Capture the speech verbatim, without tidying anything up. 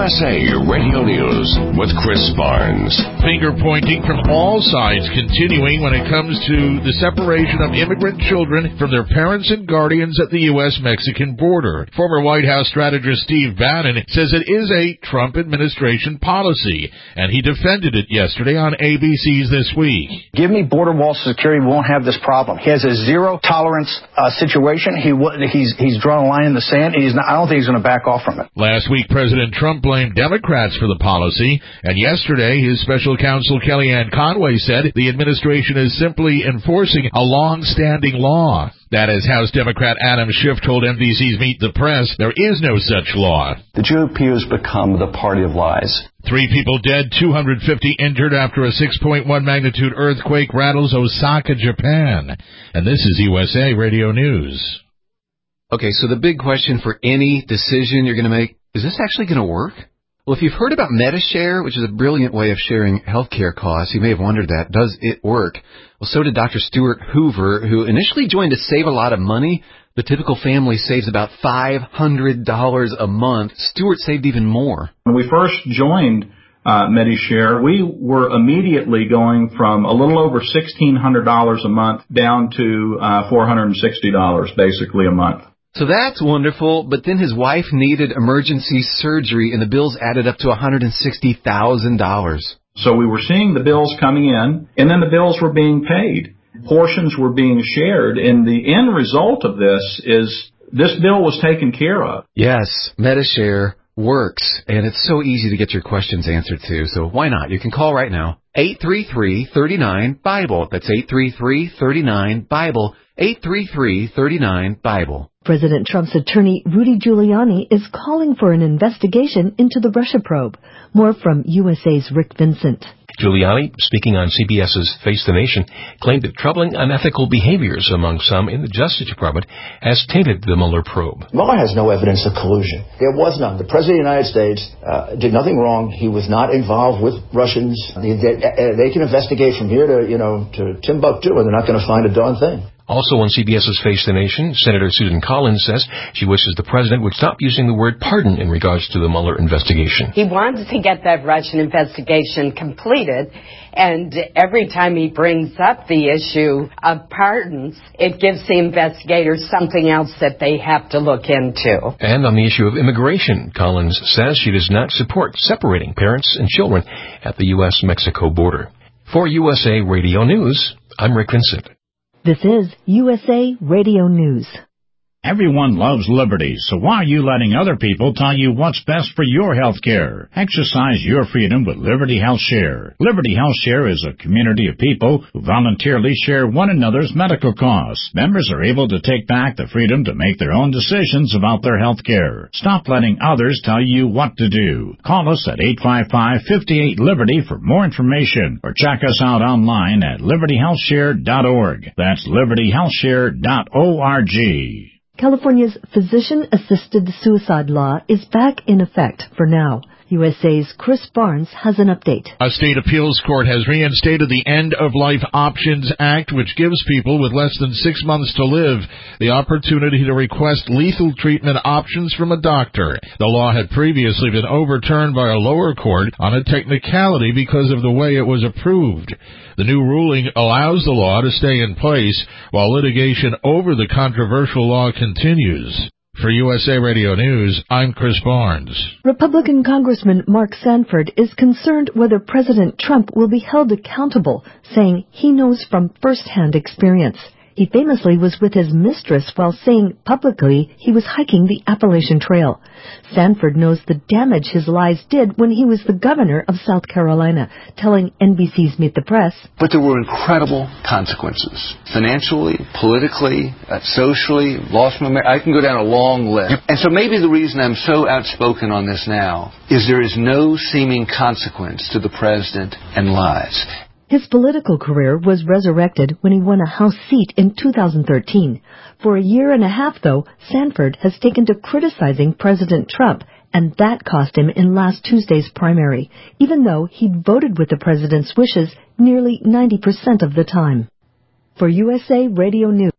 S A Radio News with Chris Barnes. Finger pointing from all sides continuing when it comes to the separation of immigrant children from their parents and guardians at the U S Mexican border. Former White House strategist Steve Bannon says it is a Trump administration policy, and he defended it yesterday on A B C's This Week. Give me border wall security, we won't have this problem. He has a zero tolerance uh, situation. He he's he's drawn a line in the sand, and he's not, I don't think he's going to back off from it. Last week, President Trump blamed Democrats for the policy, and yesterday, his special counsel Kellyanne Conway said the administration is simply enforcing a long-standing law. That is, House Democrat Adam Schiff told N B C's Meet the Press there is no such law. The G O P has become the party of lies. Three people dead, two hundred fifty injured after a six point one magnitude earthquake rattles Osaka, Japan. And this is U S A Radio News. Okay, so the big question for any decision you're going to make, is this actually going to work? Well, if you've heard about Medi-Share, which is a brilliant way of sharing healthcare costs, you may have wondered that. Does it work? Well, so did Doctor Stuart Hoover, who initially joined to save a lot of money. The typical family saves about five hundred dollars a month. Stuart saved even more. When we first joined uh, Medi-Share, we were immediately going from a little over sixteen hundred dollars a month down to uh, four hundred sixty dollars basically a month. So that's wonderful, but then his wife needed emergency surgery, and the bills added up to one hundred sixty thousand dollars. So we were seeing the bills coming in, and then the bills were being paid. Portions were being shared, and the end result of this is this bill was taken care of. Yes, Medi-Share works, and it's so easy to get your questions answered too, so why not? You can call right now, eight three three, three nine, BIBLE. That's eight three three, three nine, BIBLE, eight three three, three nine, BIBLE. President Trump's attorney, Rudy Giuliani, is calling for an investigation into the Russia probe. More from U S A's Rick Vincent. Giuliani, speaking on CBS's Face the Nation, claimed that troubling unethical behaviors among some in the Justice Department has tainted the Mueller probe. Mueller has no evidence of collusion. There was none. The President of the United States uh, did nothing wrong. He was not involved with Russians. They, they, they can investigate from here to, you know, to Timbuktu, and they're not going to find a darn thing. Also on CBS's Face the Nation, Senator Susan Collins says she wishes the president would stop using the word pardon in regards to the Mueller investigation. He wanted to get that Russian investigation completed, and every time he brings up the issue of pardons, it gives the investigators something else that they have to look into. And on the issue of immigration, Collins says she does not support separating parents and children at the U S Mexico border. For U S A Radio News, I'm Rick Vincent. This is U S A Radio News. Everyone loves liberty, so why are you letting other people tell you what's best for your health care? Exercise your freedom with Liberty Health Share. Liberty Health Share is a community of people who voluntarily share one another's medical costs. Members are able to take back the freedom to make their own decisions about their health care. Stop letting others tell you what to do. Call us at eight five five, five eight, Liberty for more information, or check us out online at liberty health share dot org. That's liberty health share dot org. California's physician-assisted suicide law is back in effect for now. U S A's Chris Barnes has an update. A state appeals court has reinstated the End-of-Life Options Act, which gives people with less than six months to live the opportunity to request lethal treatment options from a doctor. The law had previously been overturned by a lower court on a technicality because of the way it was approved. The new ruling allows the law to stay in place while litigation over the controversial law continues. For U S A Radio News, I'm Chris Barnes. Republican Congressman Mark Sanford is concerned whether President Trump will be held accountable, saying he knows from first-hand experience. He famously was with his mistress while saying publicly he was hiking the Appalachian Trail. Sanford knows the damage his lies did when he was the governor of South Carolina, telling N B C's Meet the Press. But there were incredible consequences. Financially, politically, uh, socially, lost my marriage. I can go down a long list. And so maybe the reason I'm so outspoken on this now is there is no seeming consequence to the president and lies. His political career was resurrected when he won a House seat in two thousand thirteen. For a year and a half, though, Sanford has taken to criticizing President Trump, and that cost him in last Tuesday's primary, even though he'd voted with the president's wishes nearly ninety percent of the time. For U S A Radio News.